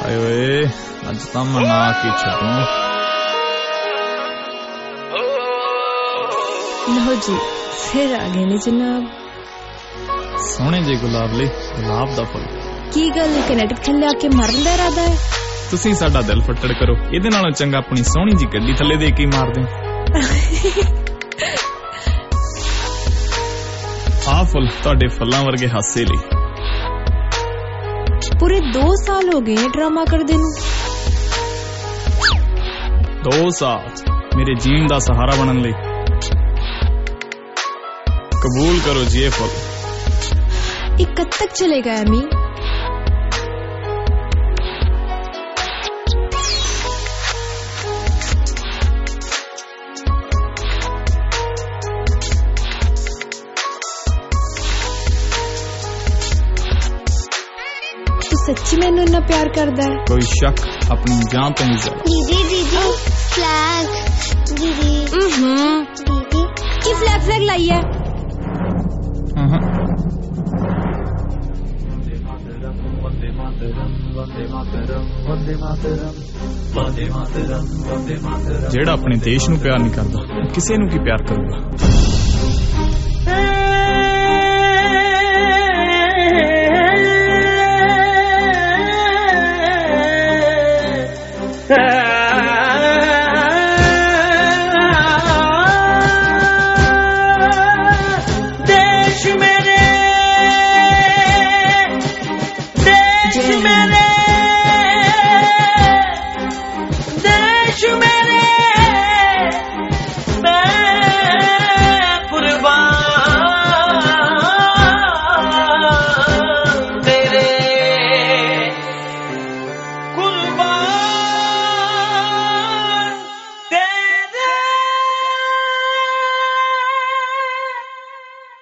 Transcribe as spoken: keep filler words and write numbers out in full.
आए ओए अज तां मना के छड्डूं। लो जी फिर आ गए ने जनाब। सोहणे जे गुलाब ले गुलाब दा फुल की गल कनेक्ट थल्ले आके मरन दा इरादा है? तुसीं साडा दिल फट्टड़ करो, इहदे नालों चंगा अपनी सोहणी जी गड्डी थल्ले दे के मार दें। आ फुल तुहाडे फुल्लां वर्गे हासे लई। पूरे दो साल हो गए ड्रामा कर देनु। दो साल मेरे जीन दा सहारा बनन लई। कबूल करो जी ये फुल। ये कब तक चलेगा अमी? तू सच्ची मैनू इतना प्यार करदा है? कोई शक अपनी जान तो नहीं ज्यादा। दीदी दीदी फ्लैग दीदी हम्म दीदी की फ्लैग फ्लैग लाई है? जेड़ा अपने देश नू प्यार नहीं करता किसी नू की प्यार करूगा। देश मेरे देश मेरे